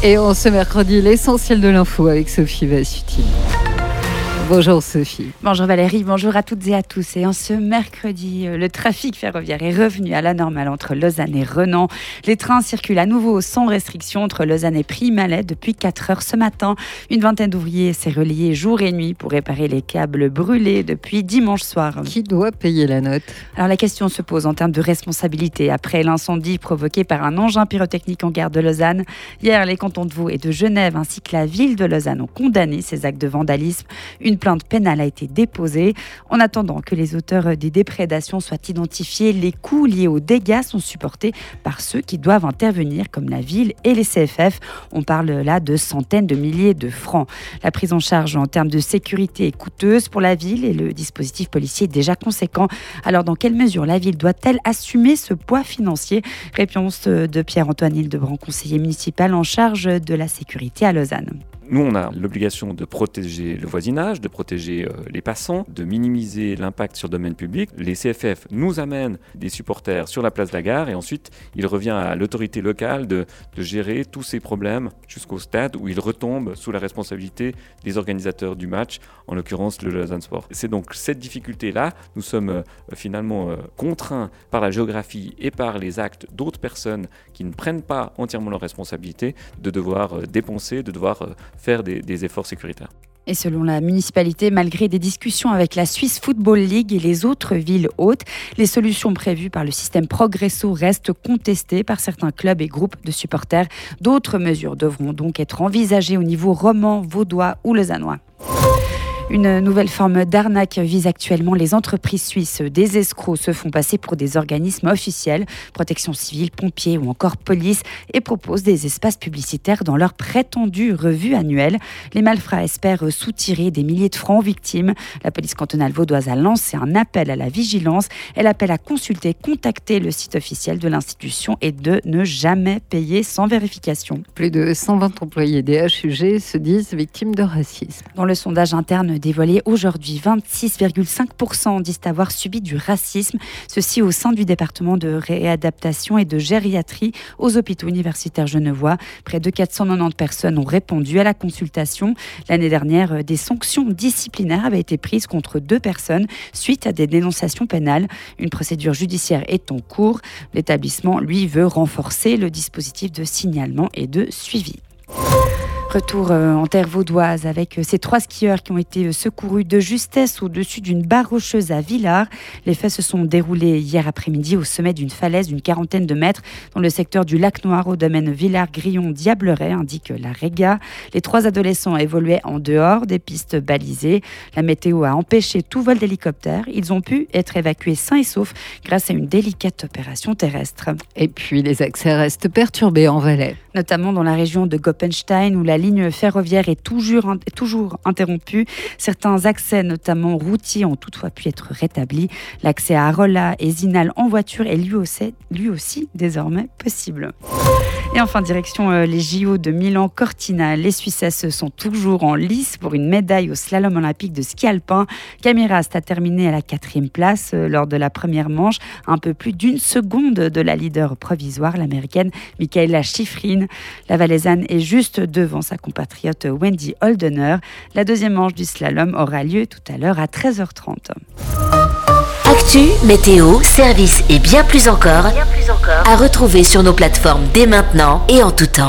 Et en ce mercredi, l'essentiel de l'info avec Sophie Vassuti. Bonjour Sophie. Bonjour Valérie, bonjour à toutes et à tous. Et en ce mercredi, le trafic ferroviaire est revenu à la normale entre Lausanne et Renan. Les trains circulent à nouveau sans restriction entre Lausanne et Prix-Malais depuis 4 heures ce matin. Une vingtaine d'ouvriers s'est relayée jour et nuit pour réparer les câbles brûlés depuis dimanche soir. Qui doit payer la note ? Alors la question se pose en termes de responsabilité. Après l'incendie provoqué par un engin pyrotechnique en gare de Lausanne, hier les cantons de Vaud et de Genève ainsi que la ville de Lausanne ont condamné ces actes de vandalisme. Une plainte pénale a été déposée. En attendant que les auteurs des déprédations soient identifiés, les coûts liés aux dégâts sont supportés par ceux qui doivent intervenir, comme la ville et les CFF. On parle là de centaines de milliers de francs. La prise en charge en termes de sécurité est coûteuse pour la ville et le dispositif policier est déjà conséquent. Alors, dans quelle mesure la ville doit-elle assumer ce poids financier ? Réponse de Pierre-Antoine Hildebrand, conseiller municipal en charge de la sécurité à Lausanne. Nous, on a l'obligation de protéger le voisinage, de protéger les passants, de minimiser l'impact sur le domaine public. Les CFF nous amènent des supporters sur la place de la gare et ensuite, il revient à l'autorité locale de gérer tous ces problèmes jusqu'au stade où ils retombent sous la responsabilité des organisateurs du match, en l'occurrence le Lausanne Sport. C'est donc cette difficulté-là, nous sommes finalement contraints par la géographie et par les actes d'autres personnes qui ne prennent pas entièrement leurs responsabilités de devoir dépenser, de devoir faire des efforts sécuritaires. Et selon la municipalité, malgré des discussions avec la Swiss Football League et les autres villes hôtes, les solutions prévues par le système Progresso restent contestées par certains clubs et groupes de supporters. D'autres mesures devront donc être envisagées au niveau roman, vaudois ou lausannois. Une nouvelle forme d'arnaque vise actuellement les entreprises suisses. Des escrocs se font passer pour des organismes officiels, protection civile, pompiers ou encore police, et proposent des espaces publicitaires dans leur prétendue revue annuelle. Les malfrats espèrent soutirer des milliers de francs aux victimes. La police cantonale vaudoise a lancé un appel à la vigilance. Elle appelle à contacter le site officiel de l'institution et de ne jamais payer sans vérification. Plus de 120 employés des HUG se disent victimes de racisme. Dans le sondage interne dévoilé aujourd'hui, 26,5% disent avoir subi du racisme. Ceci au sein du département de réadaptation et de gériatrie aux hôpitaux universitaires genevois. Près de 490 personnes ont répondu à la consultation. L'année dernière, des sanctions disciplinaires avaient été prises contre 2 personnes suite à des dénonciations pénales. Une procédure judiciaire est en cours. L'établissement, lui, veut renforcer le dispositif de signalement et de suivi. Retour en terre vaudoise avec ces 3 skieurs qui ont été secourus de justesse au-dessus d'une barre rocheuse à Villars. Les faits se sont déroulés hier après-midi au sommet d'une falaise d'une 40aine de mètres dans le secteur du Lac Noir au domaine Villars-Grillon-Diableret, indique la Réga. Les 3 adolescents évoluaient en dehors des pistes balisées. La météo a empêché tout vol d'hélicoptère. Ils ont pu être évacués sains et saufs grâce à une délicate opération terrestre. Et puis les accès restent perturbés en Valais. Notamment dans la région de Goppenstein où la ligne ferroviaire est toujours interrompue. Certains accès, notamment routiers, ont toutefois pu être rétablis. L'accès à Arolla et Zinal en voiture est lui aussi désormais possible. Et enfin, direction les JO de Milan-Cortina. Les Suissesses sont toujours en lice pour une médaille au slalom olympique de ski alpin. Camille Rast a terminé à la 4e place lors de la première manche, un peu plus d'1 seconde de la leader provisoire, l'américaine Michaela Schifrin. La Valaisanne est juste devant sa compatriote Wendy Holdener. La 2e manche du slalom aura lieu tout à l'heure à 13h30. Actu, météo, services et bien plus encore à retrouver sur nos plateformes dès maintenant et en tout temps.